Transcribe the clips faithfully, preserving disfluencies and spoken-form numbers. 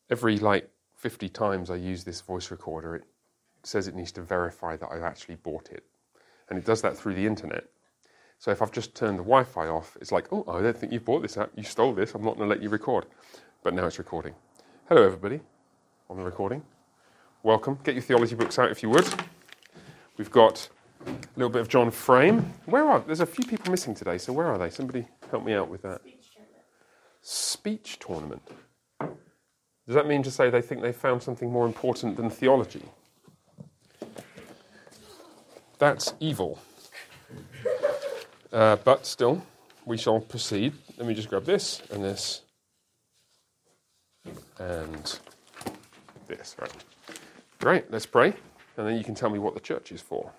every like fifty times I use this voice recorder, it says it needs to verify that I've actually bought it. And it does that through the internet. So if I've just turned the Wi-Fi off, it's like, oh, I don't think you've bought this app. You stole this. I'm not going to let you record. But now it's recording. Hello, everybody, on the recording. Welcome. Get your theology books out if you would. We've got a little bit of John Frame. Where are, there's a few people missing today, so where are they? Somebody help me out with that. Speech tournament. Speech tournament. Does that mean to say they think they found something more important than theology? That's evil. Uh, but still, we shall proceed. Let me just grab this and this and this. Right. Great, let's pray, and then you can tell me what the church is for.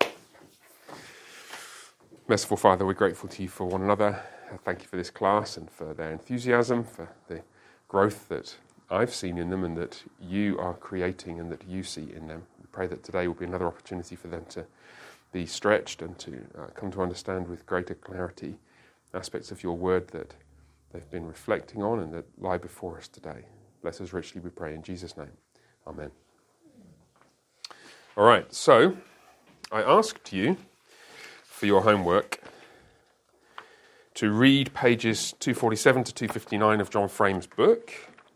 Merciful Father, we're grateful to you for one another. Thank you for this class and for their enthusiasm, for the growth that I've seen in them and that you are creating and that you see in them. We pray that today will be another opportunity for them to be stretched and to uh, come to understand with greater clarity aspects of your word that they've been reflecting on and that lie before us today. Bless us richly, we pray, in Jesus' name. Amen. All right, so I asked you for your homework to read pages two forty-seven to two fifty-nine of John Frame's book.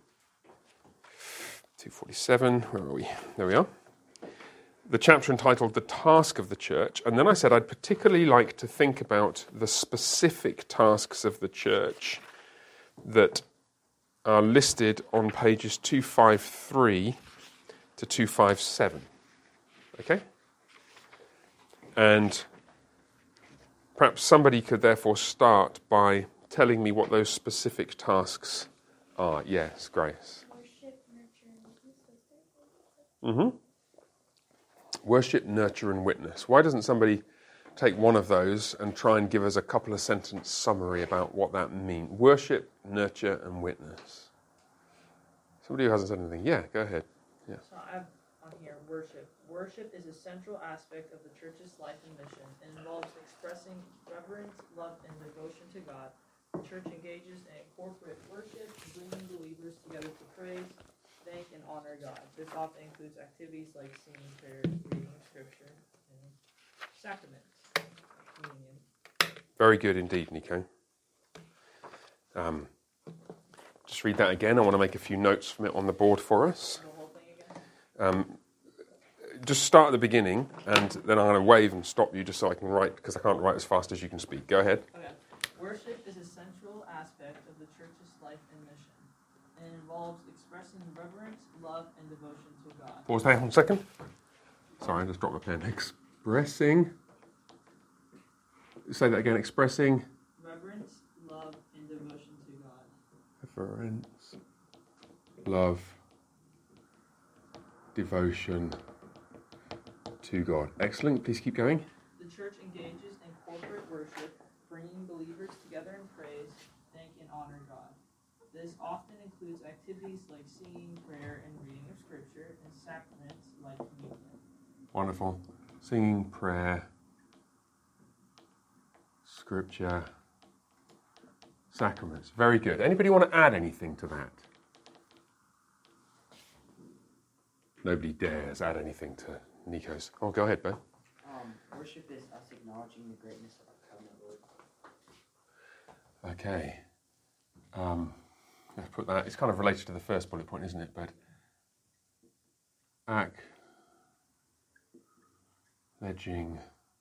two forty-seven, where are we? There we are. The chapter entitled The Task of the Church, and then I said I'd particularly like to think about the specific tasks of the church that are listed on pages two fifty-three to two fifty-seven. Okay? And perhaps somebody could therefore start by telling me what those specific tasks are. Yes, Grace. Worship, nurture, and witness. Mm-hmm. Worship, nurture, and witness. Why doesn't somebody take one of those and try and give us a couple of sentence summary about what that means? Worship, nurture, and witness. Somebody who hasn't said anything. Yeah, go ahead. Yeah. So I have on here worship. Worship is a central aspect of the church's life and mission. It involves expressing reverence, love, and devotion to God. The church engages in corporate worship, bringing believers together to praise, thank, and honor God. This often includes activities like singing, prayer, reading of scripture, and sacraments, communion. Very good indeed, Nico. Um, just read that again. I want to make a few notes from it on the board for us. The whole thing again? Um, just start at the beginning, and then I'm going to wave and stop you just so I can write, because I can't write as fast as you can speak. Go ahead. Okay. Worship is a central aspect of the church's life and mission. It involves expressing reverence, love, and devotion to God. Pause there one second. Sorry, I just dropped my pen. Expressing. Say that again. Expressing. Reverence, love, and devotion to God. Reverence. Love. Devotion to God. Excellent. Please keep going. The church engages in corporate worship, bringing believers together in praise, thank, and honor God. This often includes activities like singing, prayer, and reading of scripture, and sacraments like communion. Wonderful. Singing, prayer, scripture, sacraments. Very good. Anybody want to add anything to that? Nobody dares add anything to Nico's. Oh, go ahead, Ben. Um, worship is us acknowledging the greatness of our covenant Lord. Okay. Um, let's put that. It's kind of related to the first bullet point, isn't it? But acknowledging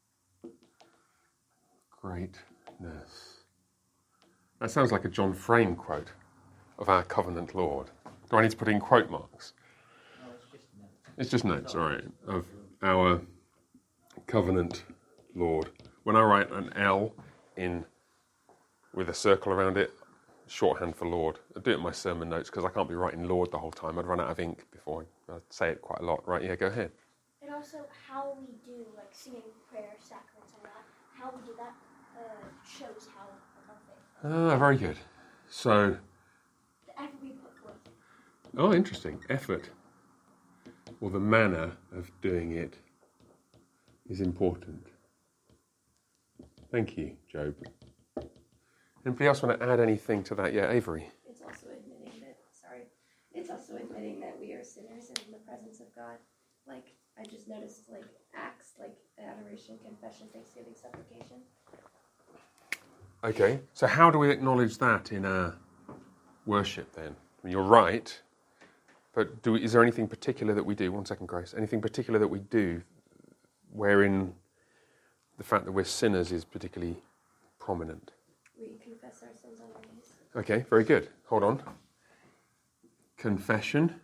greatness. That sounds like a John Frame quote of our covenant Lord. Do I need to put in quote marks? No, it's just notes. It's just notes, all right, of our covenant Lord. When I write an L in with a circle around it, shorthand for Lord. I do it in my sermon notes because I can't be writing Lord the whole time. I'd run out of ink before I say it quite a lot. Right, yeah, go ahead. And also how we do, like singing, prayer, sacraments, and that, how we do that uh, shows how our faith. Ah, very good. So, The effort we put forth. oh, interesting. Effort, or the manner of doing it, is important. Thank you, Job. Anybody else want to add anything to that? Yeah, Avery. It's also admitting that, sorry, it's also also admitting that we are sinners in the presence of God. Like, I just noticed, like, acts, like adoration, confession, thanksgiving, supplication. Okay, so how do we acknowledge that in our worship then? I mean, you're right, but do we, is there anything particular that we do? One second, Grace. Anything particular that we do wherein the fact that we're sinners is particularly prominent? We confess our sins on our knees. Okay, very good. Hold on. Confession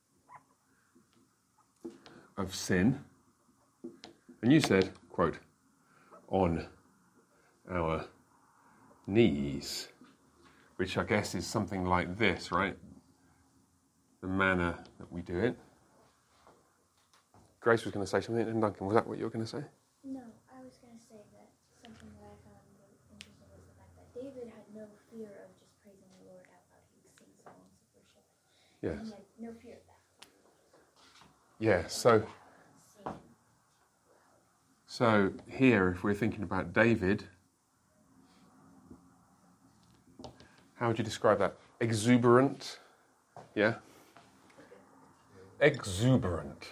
of sin. And you said, quote, on our knees, which I guess is something like this, right? The manner that we do it. Grace was going to say something, and Duncan, was that what you were going to say? No, I was going to say that something that I found really interesting was the fact that David had no fear of just praising the Lord out loud. He would sing songs of worship. Yes. And he had no fear of that. Yeah, so, Singing. so here, if we're thinking about David, how would you describe that? Exuberant? Yeah? Exuberant.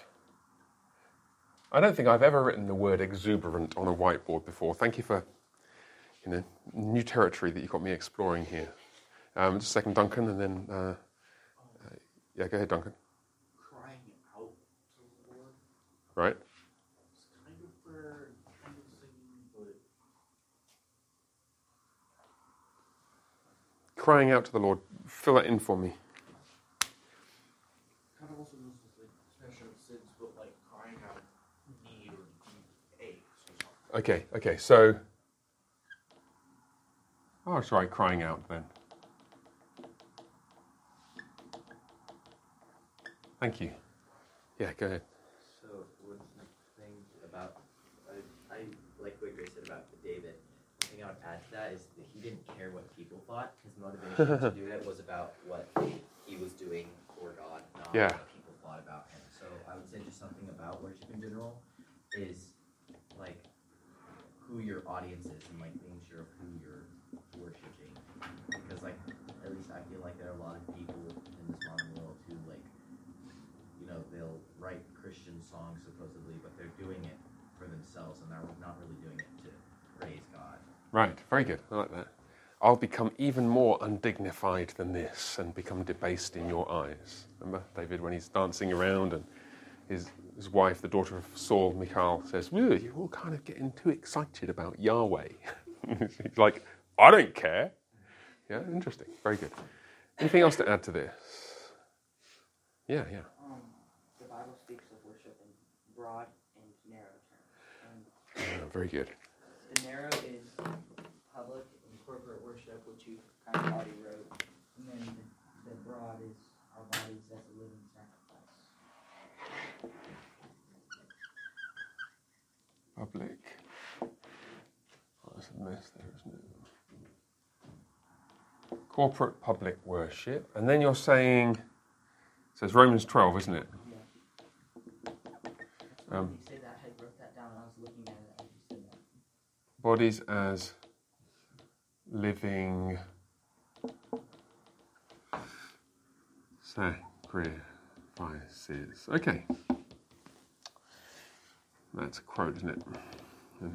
I don't think I've ever written the word exuberant on a whiteboard before. Thank you for, you know, new territory that you've got me exploring here. Um, just a second, Duncan, and then, uh, uh, yeah, go ahead, Duncan. Crying out to the Lord. Right? It's kind of prayer, kind of singing, but Crying out to the Lord. Fill that in for me. kind of also goes with like confession of sins, but like crying out need or deep aches or something. Okay, okay, so... Oh, it's right, crying out then. Thank you. Yeah, go ahead. So one thing about, I, I like what Grace said about David. The thing I would add to that is that he didn't care what people thought. His motivation to do it was about what he was doing for God, not Yeah. what people thought about him. So I would say just something about worship in general is like who your audience is and like being sure of who you're worshiping. Because like at least I feel like there are a lot of people in this modern world who like, you know, they'll write Christian songs supposedly, but they're doing it for themselves and they're not really doing it to praise God. Right, very good. I like that. I'll become even more undignified than this and become debased in your eyes. Remember David when he's dancing around and his his wife, the daughter of Saul, Michal, says, "Well, you're all kind of getting too excited about Yahweh." He's like, "I don't care." Yeah, interesting. Very good. Anything else to add to this? Yeah, yeah. Um, the Bible speaks of worship in broad and narrow terms. And Oh, very good. the narrow is public and corporate worship, which you kind of already wrote. And then the, the broad is our bodies as a living sacrifice. Public. Oh, that's a mess there, isn't it? Corporate public worship. And then you're saying, it says Romans twelve, isn't it? Yeah. Um, When you say that, I wrote that down and I was looking at it as you said that. Bodies as living sacrifices. Okay. That's a quote, isn't it? And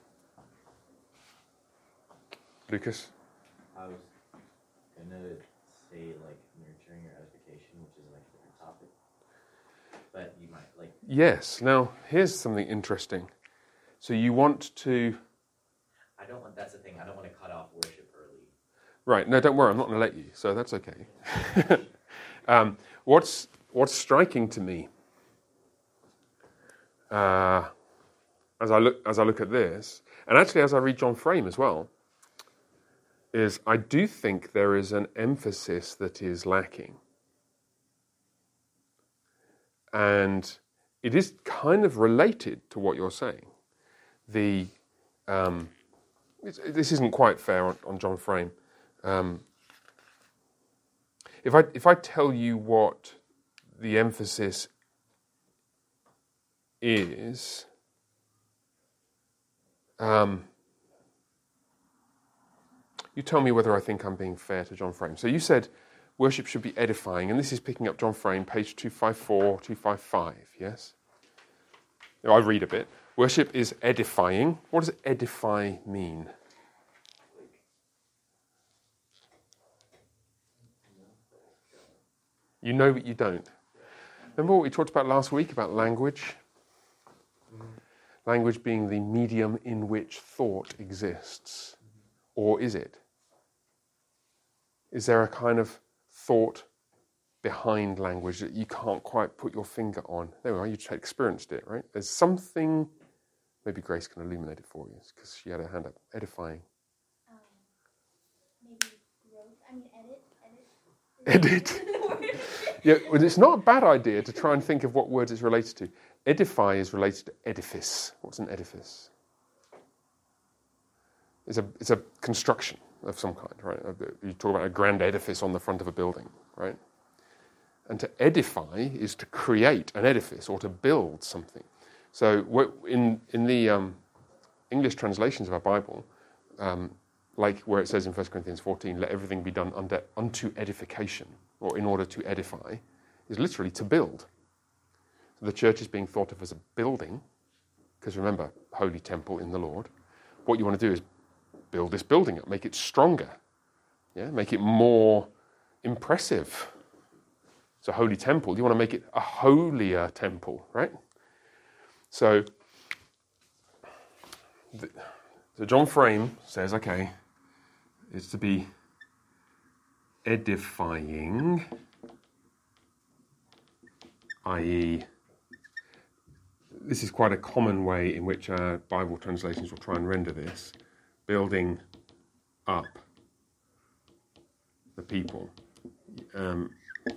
Lucas? I was gonna say like nurturing or edification, which is like a different topic. But you might like Yes. Now, here's something interesting. So you want to... I don't want that's the thing, I don't want to cut off worship early. Right, no, don't worry, I'm not going to let you, so that's okay. um, what's what's striking to me uh, as I look as I look at this, and actually as I read John Frame as well, is I do think there is an emphasis that is lacking, and it is kind of related to what you're saying. The um, it's, this isn't quite fair on, on John Frame. Um, if I if I tell you what the emphasis is, um, you tell me whether I think I'm being fair to John Frame. So you said worship should be edifying. And this is picking up John Frame, page two fifty-four, two fifty-five, yes? Now, I read a bit. Worship is edifying. What does edify mean? You know, but you don't. Remember what we talked about last week about language? Language being the medium in which thought exists. Or is it? Is there a kind of thought behind language that you can't quite put your finger on? There we are, you experienced it, right? There's something, maybe Grace can illuminate it for you, because she had her hand up. Edifying. Um, maybe growth. I mean, edit. Edit. Yeah, well, it's not a bad idea to try and think of what words it's related to. Edify is related to edifice. What's an edifice? It's a, it's a construction of some kind, right? You talk about a grand edifice on the front of a building, right? And to edify is to create an edifice or to build something. So in in the um, English translations of our Bible, um, like where it says in First Corinthians fourteen, let everything be done under, unto edification, or in order to edify, is literally to build. So the church is being thought of as a building, because remember, holy temple in the Lord. What you want to do is build this building up, make it stronger, yeah, make it more impressive. It's a holy temple. You want to make it a holier temple, right? So, the, so John Frame says, okay, it's to be edifying, that is, this is quite a common way in which our Bible translations will try and render this, building up the people. Um,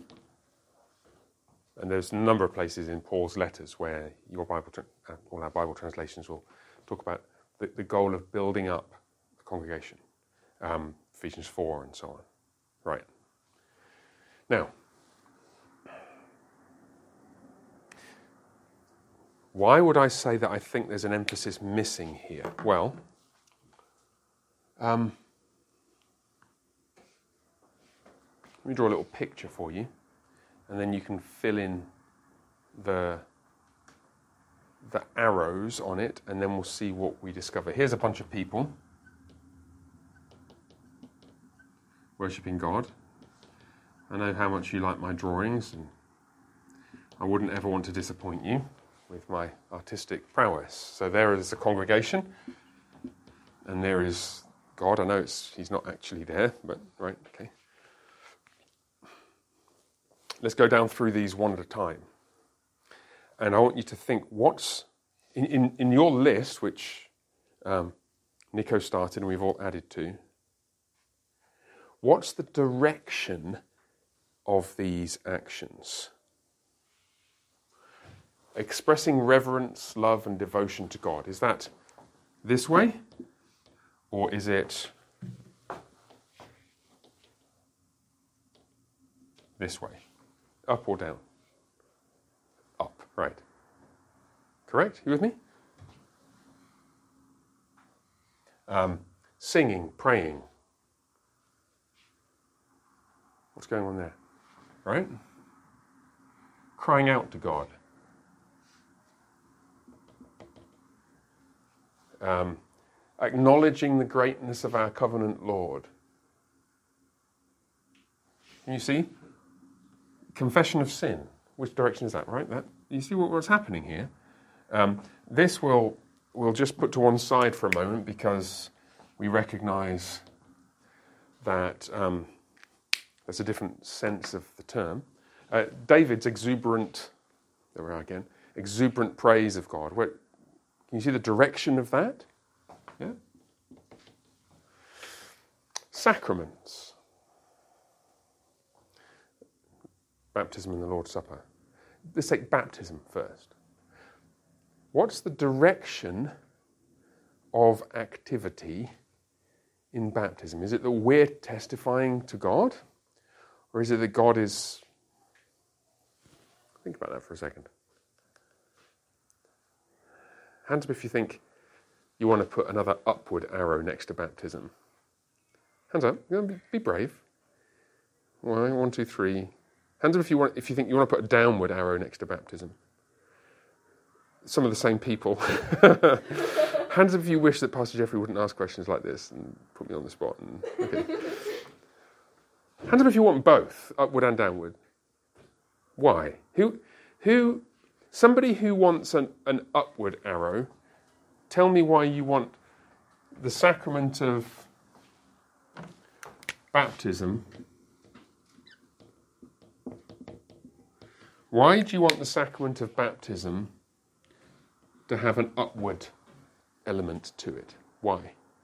and there's a number of places in Paul's letters where your Bible, uh, all our Bible translations will talk about the, the goal of building up the congregation. Um, Ephesians four and so on. Right. Now, why would I say that I think there's an emphasis missing here? Well, um, let me draw a little picture for you, and then you can fill in the the arrows on it, and then we'll see what we discover. Here's a bunch of people worshipping God. I know how much you like my drawings, and I wouldn't ever want to disappoint you with my artistic prowess. So there is the congregation, and there is God. I know it's, he's not actually there, but right, okay. Let's go down through these one at a time. And I want you to think what's, in, in, in your list, which um, Nico started and we've all added to, what's the direction of these actions? Expressing reverence, love, and devotion to God. Is that this way? Or is it this way? Up or down? Up, right. Correct? You with me? Um, singing, praying. What's going on there? Right? Crying out to God. Um, acknowledging the greatness of our covenant Lord. Can you see? Confession of sin. Which direction is that, right? That, you see what, what's happening here? Um, this will we'll just put to one side for a moment because we recognize that um, there's a different sense of the term. Uh, David's exuberant, there we are again, exuberant praise of God. Where, can you see the direction of that? Yeah. Sacraments. Baptism and the Lord's Supper. Let's take baptism first. What's the direction of activity in baptism? Is it that we're testifying to God? Or is it that God is... Think about that for a second. Hands up if you think you want to put another upward arrow next to baptism. Hands up. Be brave. Why? One, two, three. Hands up if you want. If you think you want to put a downward arrow next to baptism. Some of the same people. Hands up if you wish that Pastor Jeffrey wouldn't ask questions like this and put me on the spot. And, okay. Hands up if you want both, upward and downward. Why? Who? Who? Somebody who wants an, an upward arrow. Tell me why you want the sacrament of baptism. Why do you want the sacrament of baptism to have an upward element to it? Why?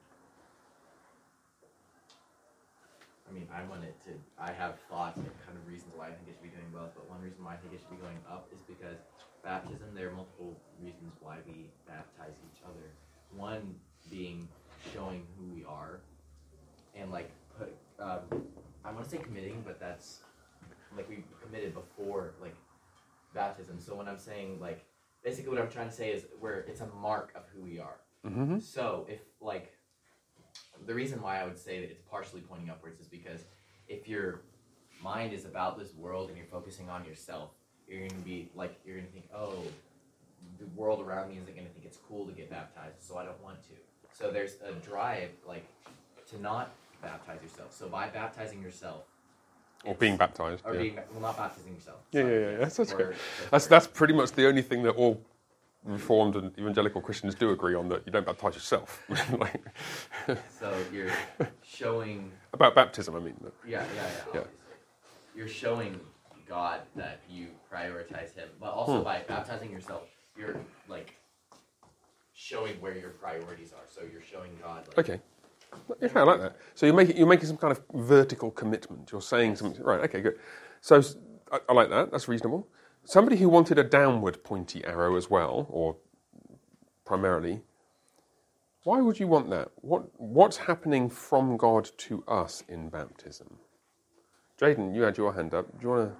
I mean, I want it to, I have thoughts and kind of reasons why I think it should be doing both, but one reason why I think it should be going up is because baptism, there are multiple reasons why we baptize each other. One being showing who we are, and like, put, um, I want to say committing, but that's, like, we committed before, like, baptism. So when I'm saying, like, basically what I'm trying to say is where it's a mark of who we are. Mm-hmm. So if, like, the reason why I would say that it's partially pointing upwards is because if your mind is about this world and you're focusing on yourself, you're going to be, like, you're going to think, oh, the world around me isn't going to think it's cool to get baptized, so I don't want to. So there's a drive, like, to not baptize yourself. So by baptizing yourself, Or being baptized. or Yeah. being, well, not baptizing yourself. Yeah, sorry. yeah, yeah. That's, that's, Or- good. that's that's pretty much the only thing that all Reformed and evangelical Christians do agree on, that you don't baptize yourself. Like, So you're showing, about baptism, I mean. yeah, yeah, yeah, Yeah. obviously. You're showing God that you prioritize Him, but also Hmm. by baptizing yourself, you're like showing where your priorities are. So you're showing God. Like, Okay. Yeah, I like that. So you're making you're making some kind of vertical commitment. You're saying something. Right. Okay. Good. So I, I like that. That's reasonable. Somebody who wanted a downward pointy arrow as well, or primarily. Why would you want that? What what's happening from God to us in baptism? Jaden, you had your hand up. Do you want to?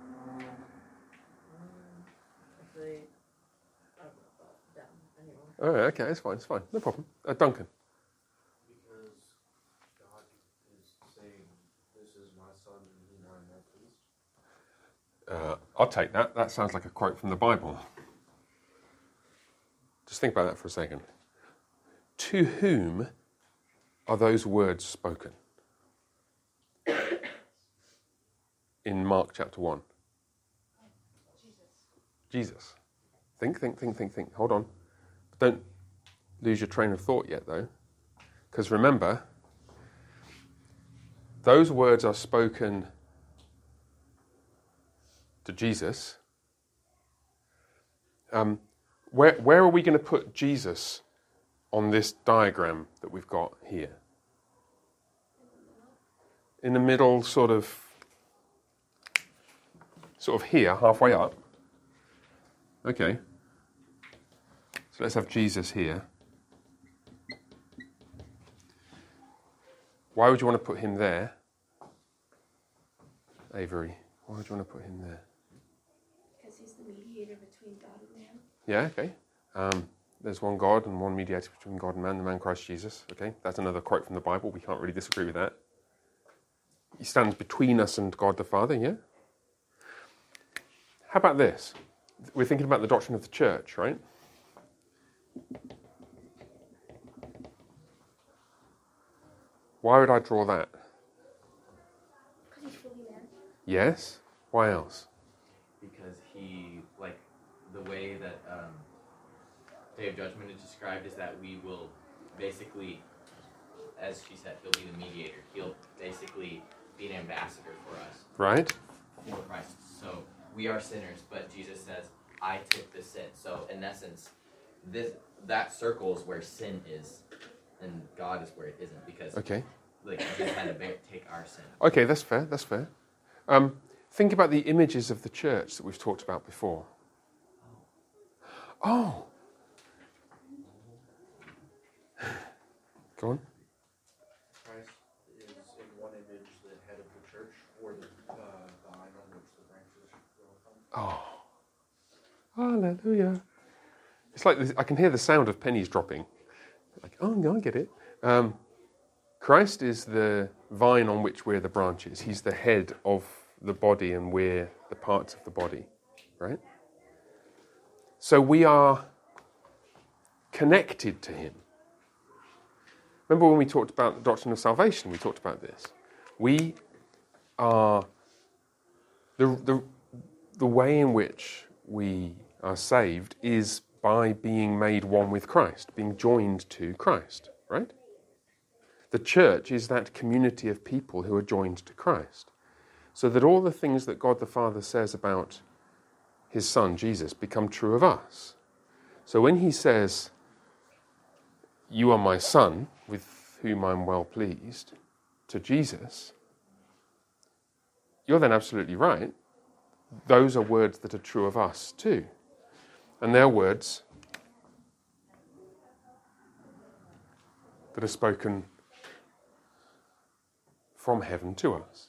Actually, I haven't thought down anymore. Oh, okay. It's fine. It's fine. No problem. Uh, Duncan. Because God is saying, "This is my son in whom I am well pleased." Uh, I'll take that. That sounds like a quote from the Bible. Just think about that for a second. To whom are those words spoken? In Mark chapter one. Jesus. Jesus. Think, think, think, think, think. Hold on. Don't lose your train of thought yet, though. Because remember, those words are spoken to Jesus. Um, where, where are we going to put Jesus on this diagram that we've got here? In the middle, sort of, sort of here, halfway up. Okay. So let's have Jesus here. Why would you want to put him there? Avery, why would you want to put him there? Because he's the mediator between God and man. Yeah, okay. Um, there's one God and one mediator between God and man, the man Christ Jesus. Okay, that's another quote from the Bible. We can't really disagree with that. He stands between us and God the Father, yeah? How about this? We're thinking about the doctrine of the church, right? Why would I draw that? Because he's fully man. Yes? Why else? because he, like, the way that um, Day of Judgment is described is that we will basically, as she said, he'll be the mediator. He'll basically be an ambassador for us. Right? For Christ. So we are sinners, but Jesus says, I took the sin. So in essence, this that circle is where sin is, and God is where it isn't, because Okay. like Jesus had to bear, take our sin. Okay, that's fair, that's fair. Um, think about the images of the church that we've talked about before. Oh! Go on. Christ is in one image the head of the church, or the uh, vine on which the branches grow from. Oh. Hallelujah. It's like this, I can hear the sound of pennies dropping. Like, oh, no, I get it. Um, Christ is the vine on which we're the branches. He's the head of the body and we're the parts of the body, right? So we are connected to him. Remember when we talked about the doctrine of salvation, we talked about this. We are, the, the, the way in which we are saved is by being made one with Christ, being joined to Christ, right? The church is that community of people who are joined to Christ, so that all the things that God the Father says about his Son, Jesus, become true of us. So when he says, "You are my Son, with whom I'm well pleased," to Jesus, you're then absolutely right. Those are words that are true of us too. And they're words that are spoken from heaven to us.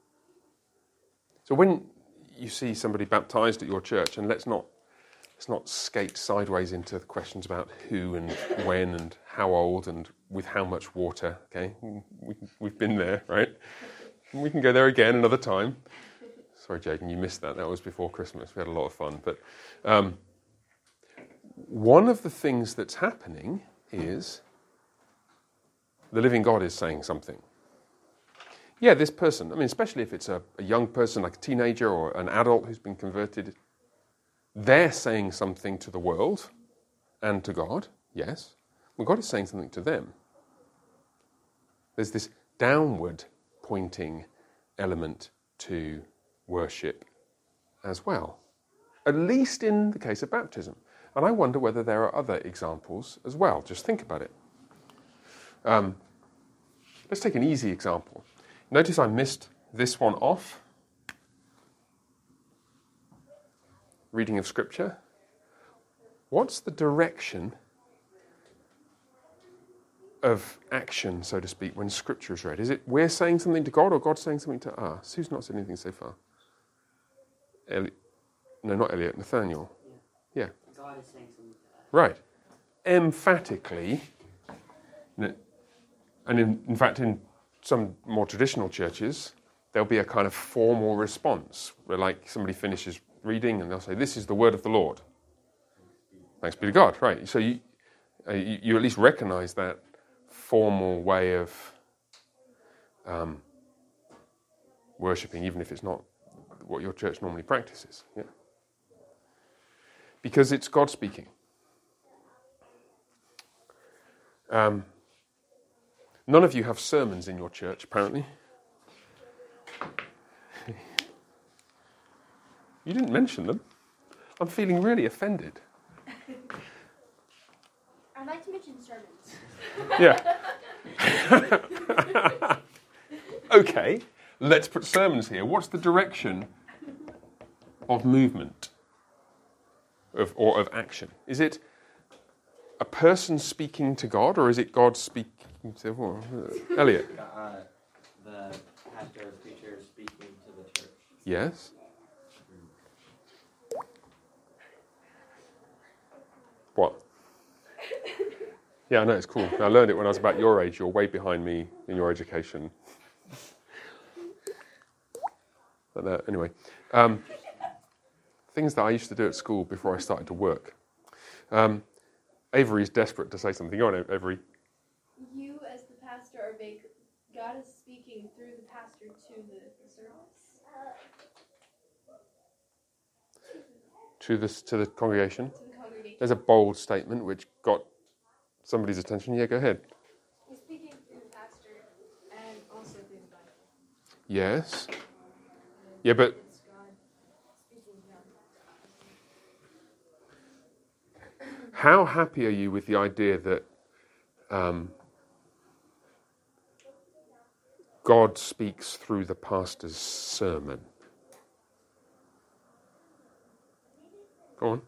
So when you see somebody baptized at your church, and let's not let's not skate sideways into questions about who and when and how old and with how much water, okay? We, we've been there, right? We can go there again another time. Sorry, Jaden, you missed that. That was before Christmas. We had a lot of fun. But um, one of the things that's happening is the living God is saying something. Yeah, this person, I mean, especially if it's a, a young person, like a teenager or an adult who's been converted, they're saying something to the world and to God, yes. Well, God is saying something to them. There's this downward pointing element to worship as well, at least in the case of baptism. And I wonder whether there are other examples as well. Just think about it. Um, let's take an easy example. Notice I missed this one off. Reading of Scripture. What's the direction of action, so to speak, when Scripture is read? Is it we're saying something to God or God saying something to us? Who's not said anything so far? Eli- no, not Elliot, Nathaniel. Yeah. God is saying something to us. Right. Emphatically, and in, in fact in some more traditional churches, there'll be a kind of formal response where like somebody finishes reading and they'll say, "This is the word of the Lord." Thanks be to God, right. So you, uh, you, you at least recognize that formal way of um, worshipping, even if it's not what your church normally practices. Yeah. Because it's God speaking. Um, none of you have sermons in your church, apparently. You didn't mention them. I'm feeling really offended. I'd like to mention sermons. Yeah. Okay, let's put sermons here. What's the direction of movement of, or of action? Is it a person speaking to God, or is it God speaking to what? Elliot? Uh, the pastor or preacher speaking to the church. Yes. What? Yeah, I know, it's cool. I learned it when I was about your age. You're way behind me in your education. But uh, anyway, um, things that I used to do at school before I started to work. Um, Avery's desperate to say something. Go on, Avery. You, as the pastor, are big. God is speaking through the pastor to the, the service. To the, to the congregation. To the congregation. There's a bold statement which got somebody's attention. Yeah, go ahead. He's speaking through the pastor and also through the Bible. Yes. Yeah, but It's God speaking down. how happy are you with the idea that um, God speaks through the pastor's sermon? Go on.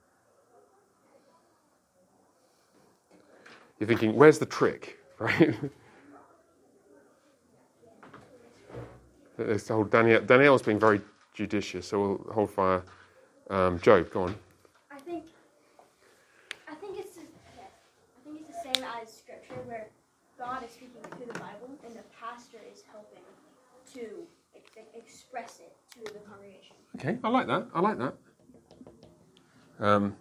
You're thinking, where's the trick, right? Let's hold Danielle. Danielle's being very judicious, so we'll hold fire. Um, Job, go on. I think, I think it's, the, okay. I think it's the same as Scripture, where God is speaking through the Bible, and the pastor is helping to like, like, express it to the congregation. Okay, I like that. I like that. Um,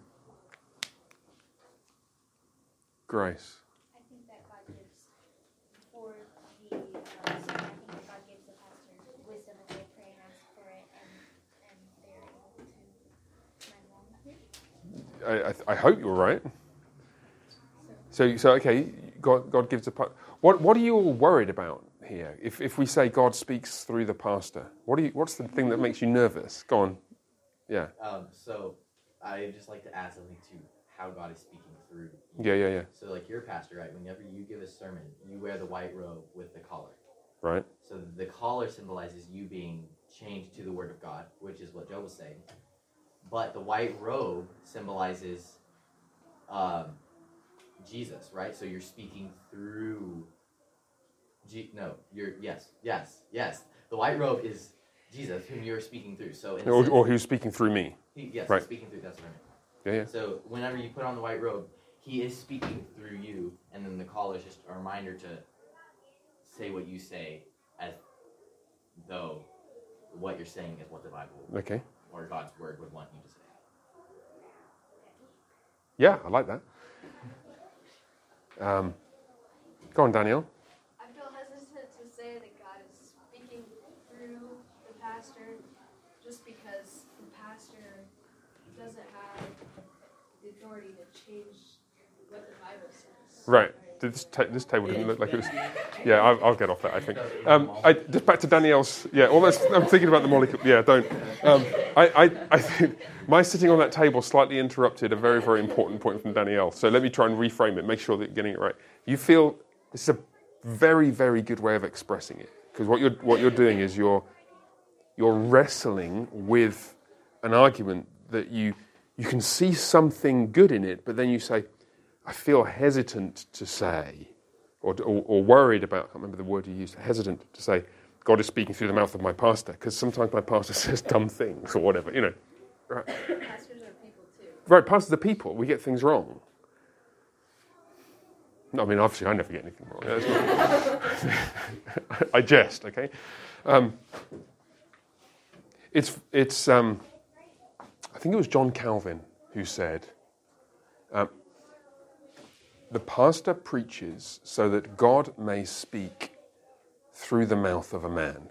Grace. I think that God gives for the uh, so I think that God gives the pastor wisdom as they pray and ask for it, and and they're able to. Am I wrong here? I, I, I hope you're right. So, so okay, God, God gives a part. What, what are you all worried about here? If, if we say God speaks through the pastor, what are you? What's the thing that makes you nervous? Go on. Yeah. Um, so I just like to add something to how God is speaking through. Yeah, yeah, yeah. So like you're a pastor, right? Whenever you give a sermon, you wear the white robe with the collar. Right. So the collar symbolizes you being changed to the Word of God, which is what Joe was saying. But the white robe symbolizes um, Jesus, right? So you're speaking through. G- no, you're yes, yes, yes. The white robe is Jesus, whom you're speaking through. So in a Or, sense, or who's speaking through me? he, yes, right. he's speaking through. That's what I meant. Yeah, yeah. So whenever you put on the white robe, he is speaking through you, and then the collar is just a reminder to say what you say, as though what you're saying is what the Bible Okay. or God's word would want you to say. Yeah, I like that. Um, go on, Danielle. I feel hesitant to say that God is speaking through the pastor just because the pastor doesn't have the authority to change what the Bible says. Right. This, ta- this table didn't look like it was. Yeah, I'll, I'll get off that, I think. Um, I, just back to Danielle's. Yeah, almost. I'm thinking about the molecule. Yeah, don't. Um, I, I, I think my sitting on that table slightly interrupted a very, very important point from Danielle. So let me try and reframe it, make sure that you're getting it right. You feel this is a very, very good way of expressing it, because what you're what you're doing is you're you're wrestling with an argument that you you can see something good in it, but then you say, I feel hesitant to say, or, or, or worried about, I can't remember the word you used, hesitant to say, God is speaking through the mouth of my pastor, because sometimes my pastor says dumb things or whatever, you know. Right. Pastors are people too. Right, pastors are people. We get things wrong. No, I mean, obviously, I never get anything wrong. That's not, I jest, okay? Um, it's, it's um, I think it was John Calvin who said, um, the pastor preaches so that God may speak through the mouth of a man.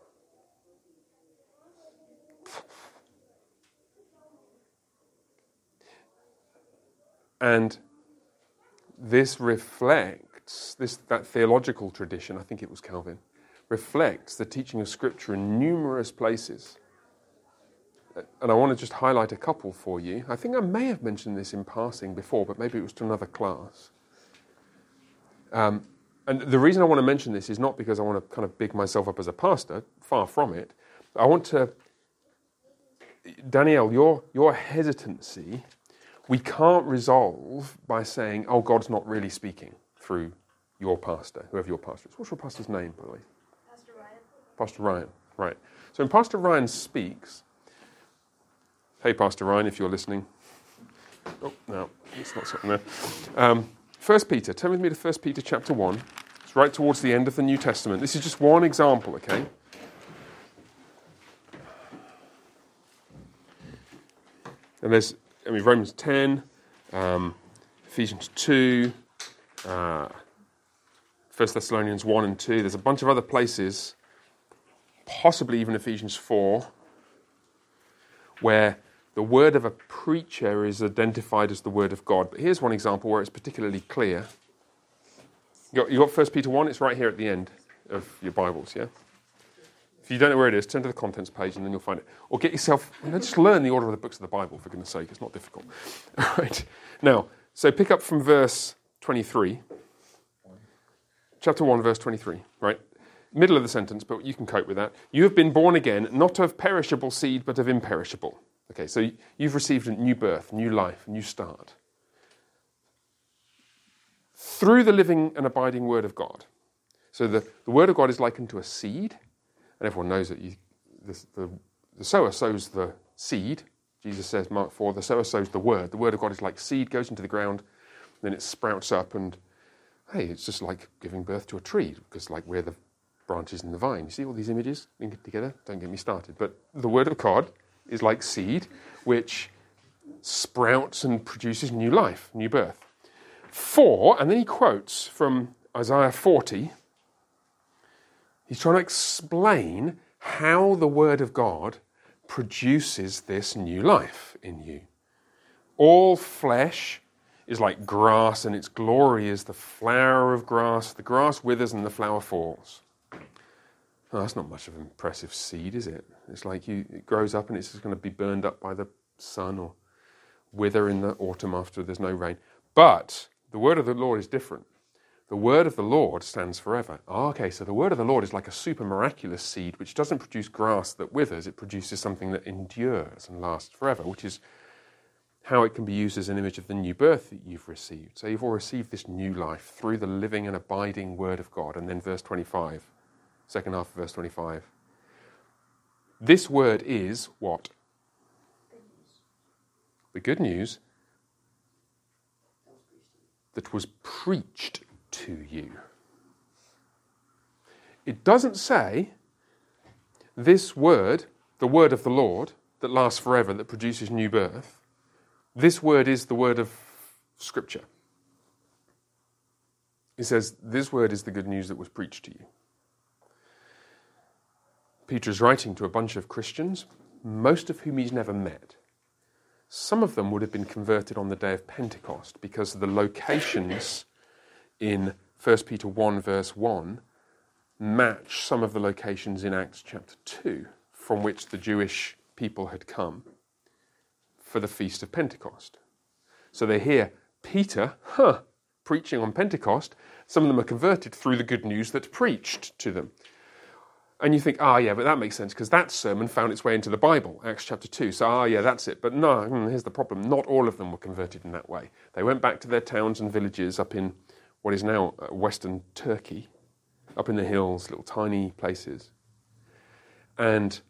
And this reflects, this that theological tradition, I think it was Calvin, reflects the teaching of Scripture in numerous places. And I want to just highlight a couple for you. I think I may have mentioned this in passing before, but maybe it was to another class. Um, and the reason I want to mention this is not because I want to kind of big myself up as a pastor, far from it. I want to, Danielle, your, your hesitancy, we can't resolve by saying, oh, God's not really speaking through your pastor, whoever your pastor is. What's your pastor's name, by the way? Pastor Ryan. Pastor Ryan, right. So when Pastor Ryan speaks, hey, Pastor Ryan, if you're listening. Oh, no, it's not something there. Um, First Peter, turn with me to First Peter chapter one. It's right towards the end of the New Testament. This is just one example, okay? And there's, I mean, Romans ten, um, Ephesians two, uh, First Thessalonians one and two. There's a bunch of other places, possibly even Ephesians four, where the word of a preacher is identified as the word of God. But here's one example where it's particularly clear. You got, you got First Peter one, it's right here at the end of your Bibles, yeah? If you don't know where it is, turn to the contents page and then you'll find it. Or get yourself, you know, just learn the order of the books of the Bible, for goodness sake, it's not difficult. All right. Now, so pick up from verse twenty-three. Chapter one, verse twenty-three, right? Middle of the sentence, but you can cope with that. You have been born again, not of perishable seed, but of imperishable. Okay, so you've received a new birth, new life, a new start. Through the living and abiding word of God. So the, the word of God is likened to a seed, and everyone knows that you, the, the, the sower sows the seed. Jesus says, Mark four, the sower sows the word. The word of God is like seed, goes into the ground, then it sprouts up, and hey, it's just like giving birth to a tree, because like we're the branches in the vine. You see all these images linked together? Don't get me started. But the Word of God is like seed, which sprouts and produces new life, new birth. For, and then he quotes from Isaiah forty, he's trying to explain how the Word of God produces this new life in you. All flesh is like grass, and its glory is the flower of grass. The grass withers and the flower falls. Oh, that's not much of an impressive seed, is it? It's like you, it grows up and it's just going to be burned up by the sun or wither in the autumn after there's no rain. But the word of the Lord is different. The word of the Lord stands forever. Oh, okay, so the word of the Lord is like a super miraculous seed which doesn't produce grass that withers. It produces something that endures and lasts forever, which is how it can be used as an image of the new birth that you've received. So you've all received this new life through the living and abiding word of God. And then verse twenty-five, second half of verse twenty-five. This word is what? Good news. The good news that was preached to you. It doesn't say this word, the word of the Lord, that lasts forever, that produces new birth. This word is the word of Scripture. It says, this word is the good news that was preached to you. Peter is writing to a bunch of Christians, most of whom he's never met. Some of them would have been converted on the day of Pentecost because the locations in First Peter one verse one match some of the locations in Acts chapter two from which the Jewish people had come for the Feast of Pentecost. So they hear Peter, huh, preaching on Pentecost. Some of them are converted through the good news that's preached to them. And you think, ah, yeah, but that makes sense because that sermon found its way into the Bible, Acts chapter two. So, ah, yeah, that's it. But no, here's the problem. Not all of them were converted in that way. They went back to their towns and villages up in what is now western Turkey, up in the hills, little tiny places. And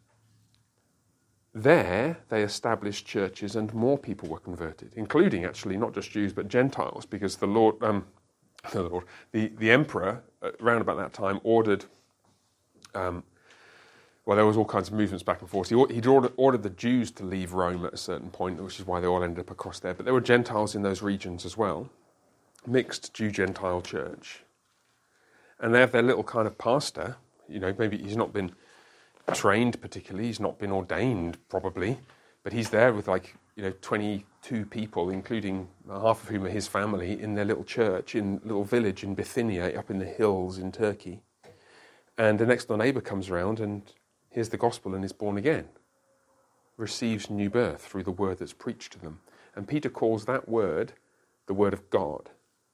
there they established churches and more people were converted, including actually not just Jews but Gentiles, because the Lord, um, the, Lord the, the emperor, uh, around about that time, ordered... Um, well, there was all kinds of movements back and forth. He, he'd ordered, ordered the Jews to leave Rome at a certain point, which is why they all ended up across there. But there were Gentiles in those regions as well, mixed Jew-Gentile church. And they have their little kind of pastor. You know, maybe he's not been trained particularly, he's not been ordained probably, but he's there with like, you know, twenty-two people, including half of whom are his family, in their little church, in a little village in Bithynia, up in the hills in Turkey. And the next door neighbour comes around and hears the gospel and is born again, receives new birth through the word that's preached to them. And Peter calls that word the word of God.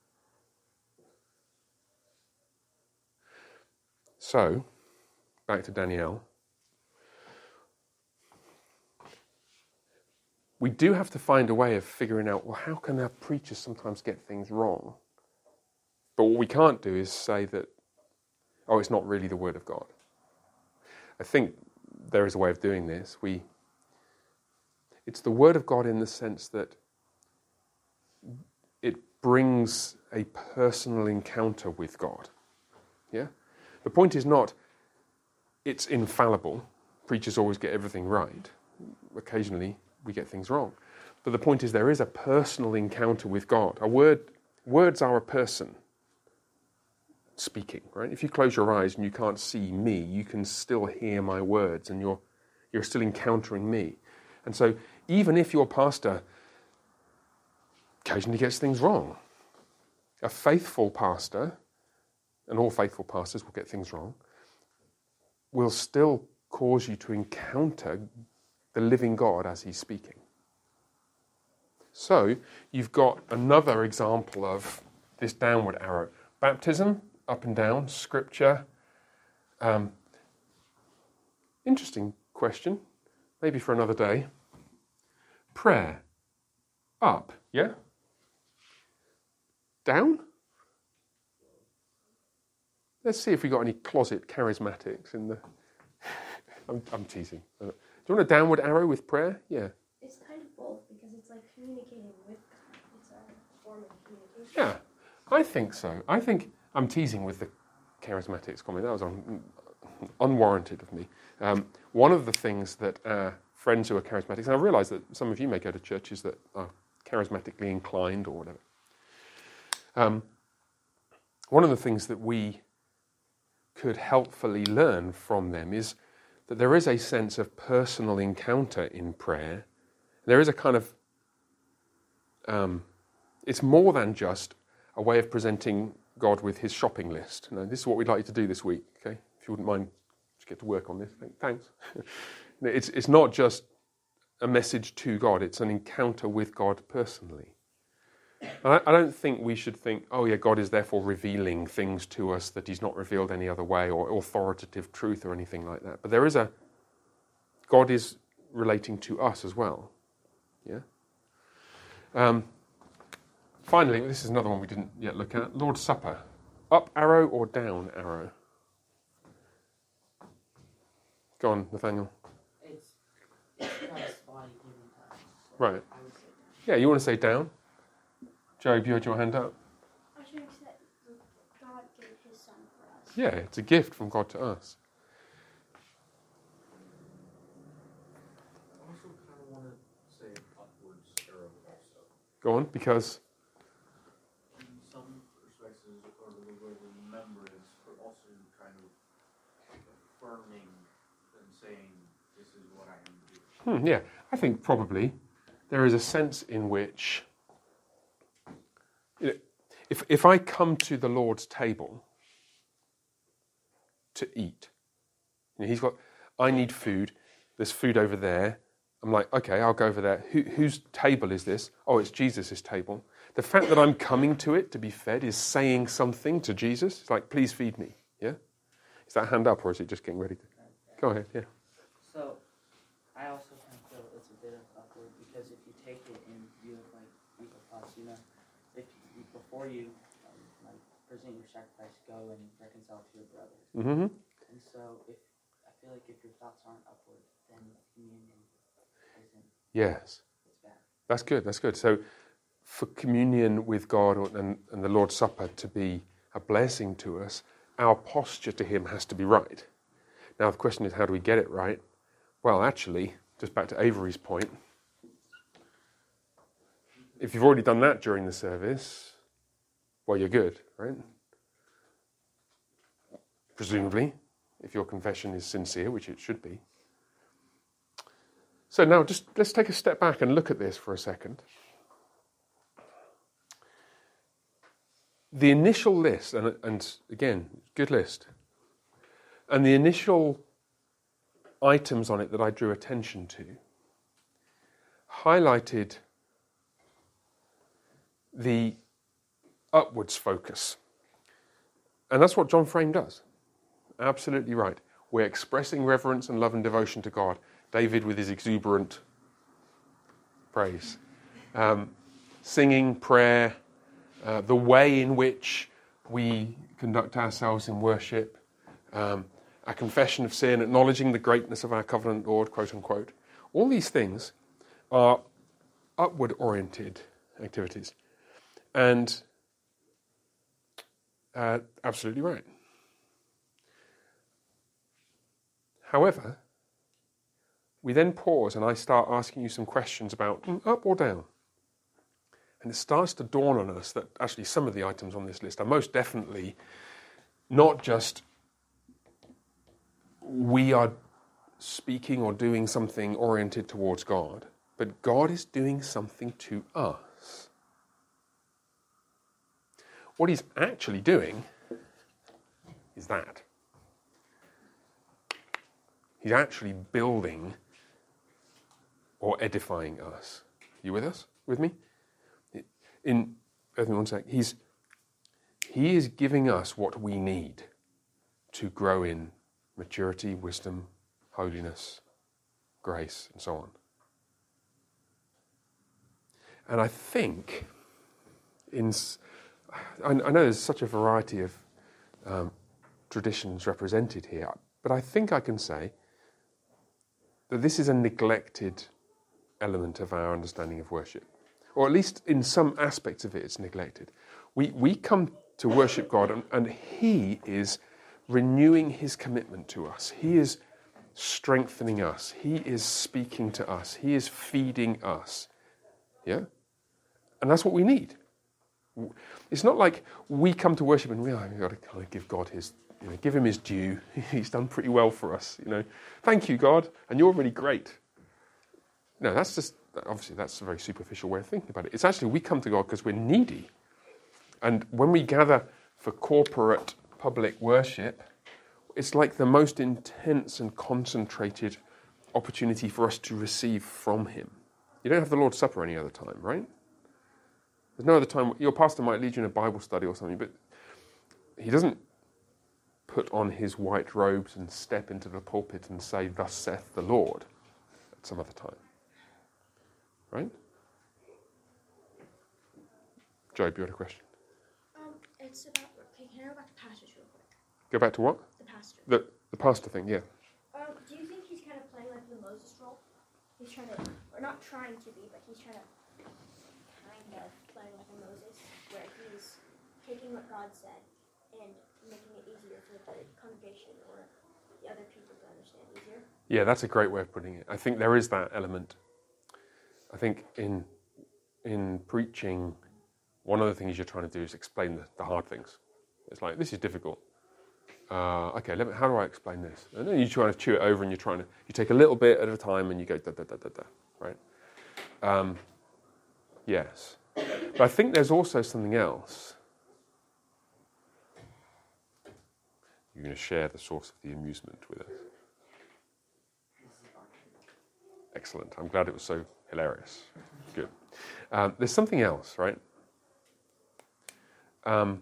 So, back to Danielle. We do have to find a way of figuring out, well, how can our preachers sometimes get things wrong? But what we can't do is say that, oh, it's not really the word of God. I think there is a way of doing this. We, it's the word of God in the sense that it brings a personal encounter with God. Yeah? The point is not, it's infallible. Preachers always get everything right. Occasionally, we get things wrong. But the point is, there is a personal encounter with God. A word, words are a person speaking, right? If you close your eyes and you can't see me, you can still hear my words and you're you're still encountering me. And so even if your pastor occasionally gets things wrong, a faithful pastor, and all faithful pastors will get things wrong, will still cause you to encounter the living God as he's speaking. So you've got another example of this downward arrow. Baptism, up and down, Scripture. Um, interesting question, maybe for another day. Prayer, up, yeah? Down? Let's see if we got any closet charismatics in the... I'm, I'm teasing. Do you want a downward arrow with prayer? Yeah. It's kind of both because it's like communicating with God. It's a form of communication. Yeah, I think so. I think I'm teasing with the charismatics comment. That was un- unwarranted of me. Um, one of the things that our friends who are charismatics, and I realise that some of you may go to churches that are charismatically inclined or whatever. Um, one of the things that we could helpfully learn from them is that there is a sense of personal encounter in prayer. There is a kind of, um, it's more than just a way of presenting God with his shopping list. You know, this is what we'd like you to do this week, okay? If you wouldn't mind, just get to work on this. Thanks. it's, it's not just a message to God, it's an encounter with God personally. And I, I don't think we should think, oh yeah, God is therefore revealing things to us that he's not revealed any other way, or authoritative truth or anything like that. But there is a, God is relating to us as well. Yeah. Um, finally, this is another one we didn't yet look at. Lord's Supper. Up arrow or down arrow? Go on, Nathaniel. It's, it's Christ's body given to us. So Right. I would say that. Yeah, you want to say down? Job, you had your hand up? I should have said God gave his son for us. Yeah, it's a gift from God to us. I also kind of want to say upwards arrow also. Go on, because... In some perspectives, or the way we remember is for also kind of affirming and saying, this is what I am doing. Hmm, yeah, I think probably there is a sense in which, you know, if if I come to the Lord's table to eat, you know, he's got, I need food, there's food over there, I'm like, okay, I'll go over there. Who, whose table is this? Oh, it's Jesus' table. The fact that I'm coming to it to be fed is saying something to Jesus. It's like, please feed me, yeah? Is that hand up or is it just getting ready to? Go ahead, yeah. So, I also kind of feel it's a bit of upward because if you take it in view of like evil thoughts, you know, if you, before you um, like present your sacrifice, go and reconcile to your brother. Mm-hmm. And so, if I feel like if your thoughts aren't upward, then communion isn't. Yes. It's bad. That's good, that's good. So for communion with God and, and the Lord's Supper to be a blessing to us, our posture to him has to be right. Now the question is, how do we get it right? Well, actually, just back to Avery's point, if you've already done that during the service, well, you're good, right? Presumably, if your confession is sincere, which it should be. So now just let's take a step back and look at this for a second. The initial list, and, and again, good list, and the initial items on it that I drew attention to highlighted the upwards focus. And that's what John Frame does. Absolutely right. We're expressing reverence and love and devotion to God. David with his exuberant praise. Um, singing, prayer, uh, the way in which we conduct ourselves in worship, um, our confession of sin, acknowledging the greatness of our covenant Lord, quote unquote. All these things are upward-oriented activities. And uh, absolutely right. However, we then pause and I start asking you some questions about mm, up or down. And it starts to dawn on us that actually some of the items on this list are most definitely not just we are speaking or doing something oriented towards God, but God is doing something to us. What he's actually doing is that. He's actually building or edifying us. You with us? With me? In, give me one sec. He's, he is giving us what we need to grow in maturity, wisdom, holiness, grace, and so on. And I think, in, I, I know there's such a variety of um, traditions represented here, but I think I can say that this is a neglected element of our understanding of worship. Or at least in some aspects of it, it's neglected. We we come to worship God, and, and he is renewing his commitment to us. He is strengthening us. He is speaking to us. He is feeding us. Yeah? And that's what we need. It's not like we come to worship and we oh, we've got to kind of give God his, you know, give him his due. He's done pretty well for us, you know. Thank you, God, and you're really great. No, that's just, obviously that's a very superficial way of thinking about it. It's actually we come to God because we're needy. And when we gather for corporate public worship, it's like the most intense and concentrated opportunity for us to receive from him. You don't have the Lord's Supper any other time, right? There's no other time. Your pastor might lead you in a Bible study or something, but he doesn't put on his white robes and step into the pulpit and say, "Thus saith the Lord," at some other time. Right? Job, you had a question? Um, it's about, okay, can I go back to pastors real quick? Go back to what? The pastor. The the pastor thing, yeah. Um, do you think he's kind of playing like the Moses role? He's trying to, or not trying to be, but he's trying to kind of playing like a Moses, where he's taking what God said and making it easier for the congregation or the other people to understand easier? Yeah, that's a great way of putting it. I think there is that element. I think in in preaching, one of the things you're trying to do is explain the, the hard things. It's like, this is difficult. Uh, okay, let me, how do I explain this? And then you try to chew it over, and you're trying to you take a little bit at a time, and you go da da da da da, right? Um, yes, but I think there's also something else. You're going to share the source of the amusement with us. Excellent. I'm glad it was so hilarious. Good. Um, there's something else, right? Um,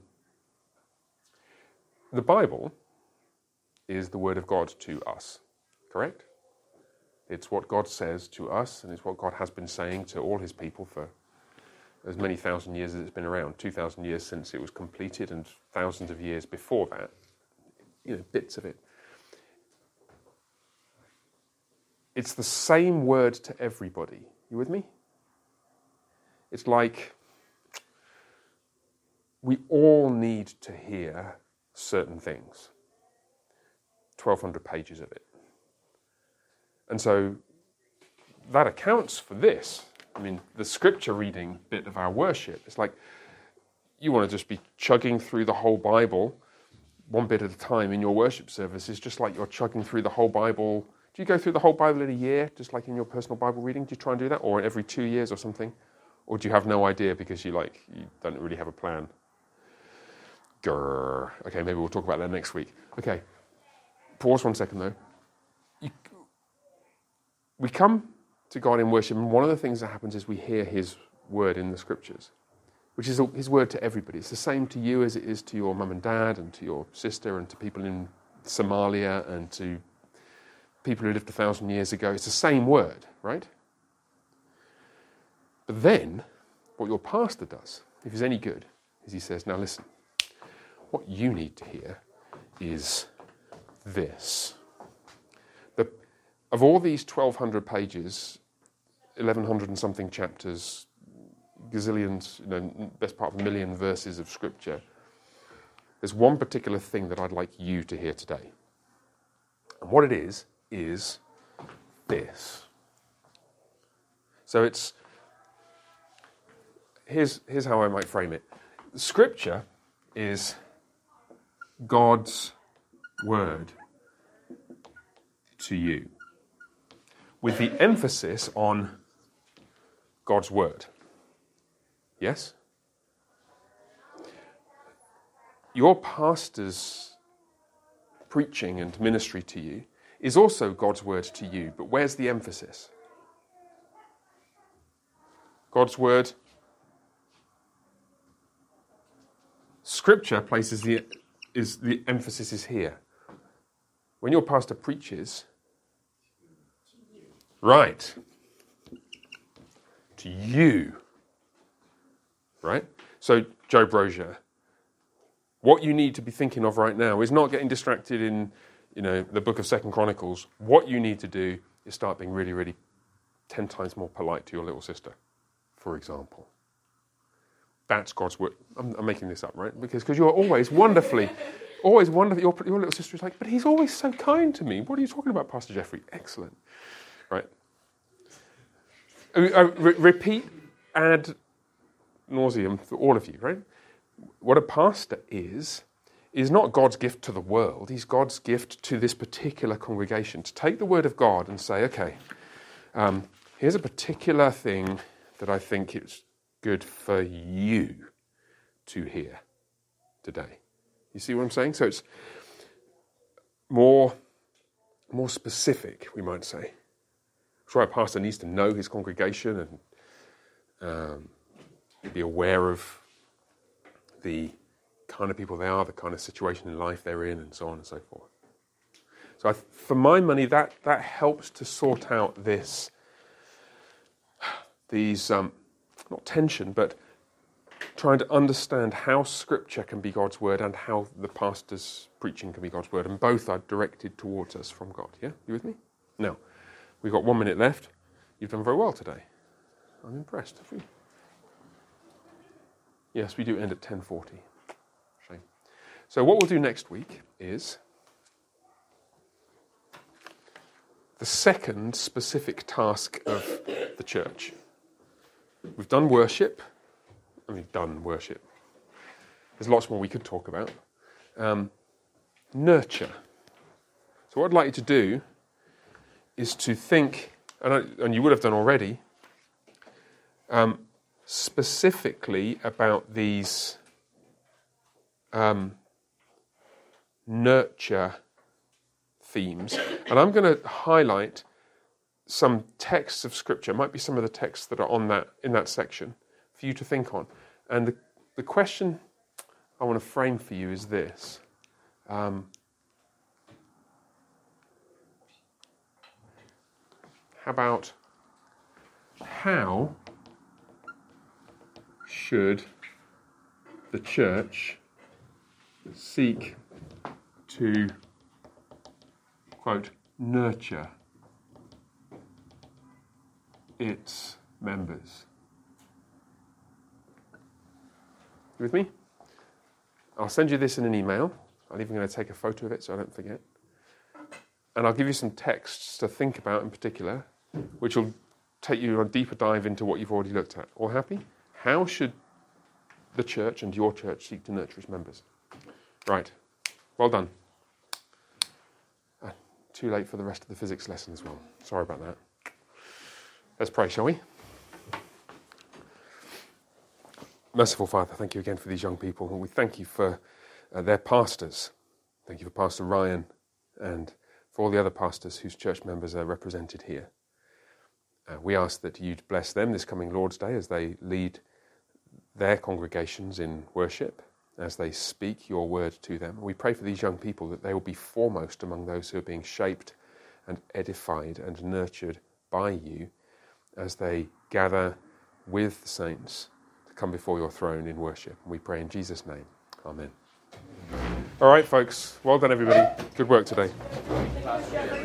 the Bible is the Word of God to us, correct? It's what God says to us, and it's what God has been saying to all his people for as many thousand years as it's been around. Two thousand years since it was completed, and thousands of years before that. You know, bits of it. It's the same word to everybody. You with me? It's like we all need to hear certain things. twelve hundred pages of it. And so that accounts for this. I mean, the scripture reading bit of our worship. It's like you want to just be chugging through the whole Bible one bit at a time in your worship service. Is just like you're chugging through the whole Bible. Do you go through the whole Bible in a year, just like in your personal Bible reading? Do you try and do that? Or every two years or something? Or do you have no idea because you like you don't really have a plan? Grrr. Okay, maybe we'll talk about that next week. Okay, pause one second though. You, we come to God in worship, and one of the things that happens is we hear his word in the scriptures, which is his word to everybody. It's the same to you as it is to your mum and dad and to your sister and to people in Somalia and to people who lived a thousand years ago. It's the same word, right? But then, what your pastor does, if he's any good, is he says, now listen, what you need to hear is this. The, of all these twelve hundred pages, eleven hundred and something chapters, gazillions, you know, best part of a million verses of scripture, there's one particular thing that I'd like you to hear today. And what it is, is this. So it's, here's, here's how I might frame it. Scripture is God's word to you, with the emphasis on God's word. Yes? Your pastor's preaching and ministry to you is also God's word to you, but where's the emphasis? God's word. Scripture places the is the emphasis is here. When your pastor preaches, right, to you, right? So, Joe Brozier, what you need to be thinking of right now is not getting distracted in, you know, the book of Second Chronicles. What you need to do is start being really, really ten times more polite to your little sister, for example. That's God's word. I'm, I'm making this up, right? Because because you're always wonderfully, always wonder that your, your little sister is like, but he's always so kind to me. What are you talking about, Pastor Jeffrey? Excellent. Right. Uh, uh, re- repeat ad nauseum for all of you, right? What a pastor is, is not God's gift to the world. He's God's gift to this particular congregation. To take the word of God and say, okay, um, here's a particular thing that I think it's good for you to hear today. You see what I'm saying? So it's more, more specific, we might say. That's why a pastor needs to know his congregation and um, be aware of the kind of people they are, the kind of situation in life they're in, and so on and so forth. So I, for my money, that, that helps to sort out this, these, um, not tension, but trying to understand how Scripture can be God's word and how the pastor's preaching can be God's word, and both are directed towards us from God. Yeah? You with me? Now, we've got one minute left. You've done very well today. I'm impressed. Have we? Yes, we do end at ten forty. Shame. So what we'll do next week is the second specific task of the church. We've done worship. I mean, done worship. There's lots more we could talk about. Um, nurture. So what I'd like you to do is to think, and, I, and you would have done already, um, specifically about these um, nurture themes. And I'm going to highlight some texts of Scripture. It might be some of the texts that are on that in that section for you to think on. And the, the question I want to frame for you is this. Um, how about how should the church seek to, quote, nurture its members? You with me? I'll send you this in an email. I'm even going to take a photo of it so I don't forget. And I'll give you some texts to think about in particular, which will take you on a deeper dive into what you've already looked at. All happy? How should the church and your church seek to nurture its members? Right. Well done. Uh, too late for the rest of the physics lesson as well. Sorry about that. Let's pray, shall we? Merciful Father, thank you again for these young people. And we thank you for uh, their pastors. Thank you for Pastor Ryan and for all the other pastors whose church members are represented here. Uh, we ask that you'd bless them this coming Lord's Day as they lead their congregations in worship, as they speak your word to them. We pray for these young people that they will be foremost among those who are being shaped and edified and nurtured by you as they gather with the saints to come before your throne in worship. And we pray in Jesus' name. Amen. All right, folks. Well done, everybody. Good work today.